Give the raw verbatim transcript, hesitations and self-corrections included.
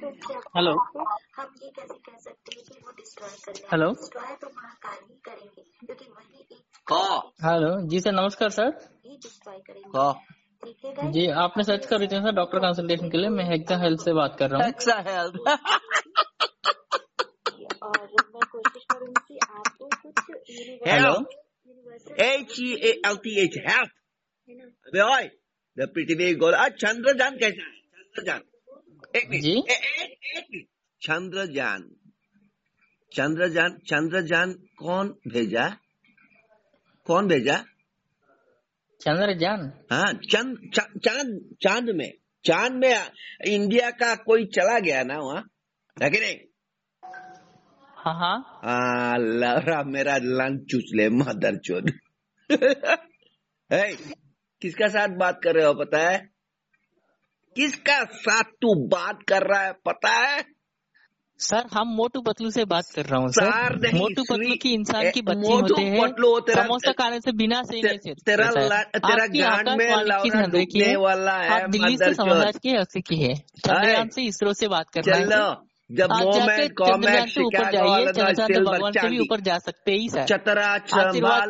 Hello हम ये कैसे कह सकते हैं कि वो डिस्ट्रॉय कर रहे हैं? हेलो डिस्ट्रॉय तो महाकाल ही करेंगे, क्योंकि वही एक कहो हेलो जी सर, नमस्कार सर। ही डिस्ट्रॉय करेंगे। कहो ठीक है guys? जी आपने सर्च कर रहे थे सर डॉक्टर कंसल्टेशन के लिए। मैं हेक्सा हेल्थ से बात कर रहा हूँ। एक्सा हेल्थ और मैं कोशिश करूंगी कि आपको कुछ hello universal H E A L T H health है ना, अबे ओए द पृथ्वी गोल आज चंद्रयान कैसा है? चंद्रयान एक मिनट जी ए- एक एक मिनट चंद्रयान चंद्रयान चंद्रयान कौन भेजा कौन भेजा? चंद्रयान। हाँ चंद चा- चांद चांद में चांद में इंडिया का कोई चला गया ना वहाँ, है कि नहीं? हाँ हाँ हाँ लवरा मेरा लन चूस ले मदर चोद hey, किसका साथ बात कर रहे हो पता है? किसका साथ तू बात कर रहा है पता है? सर, हम मोटू पतलू से बात कर रहा हूँ सार सर। नहीं, मोटू पतलू श्री- की इंसान की ए, बच्चे मोटू होते हैं। पतलू तेरा- समोसा खाने से बिना से ते, नहीं सिर्फ तेरा सर। ला- तेरा आपकी गांड में आकाशवाणी किस लौरा नंबर की डूबने है? वाला है आप दिल्ली से मदर समाचार चोद। की हस्ती की है। चंद्रयान से इसरो से बात करना है चलो सर। जब आज जाके मोमेंट चंद्रयान कॉमेट से ऊपर शिकागो जाइए। वाला चंद्रयान तो सिल्वर भगवान से भी चांदी ऊपर जा सकते ही सर। चतरा आशीर्वाद संभाल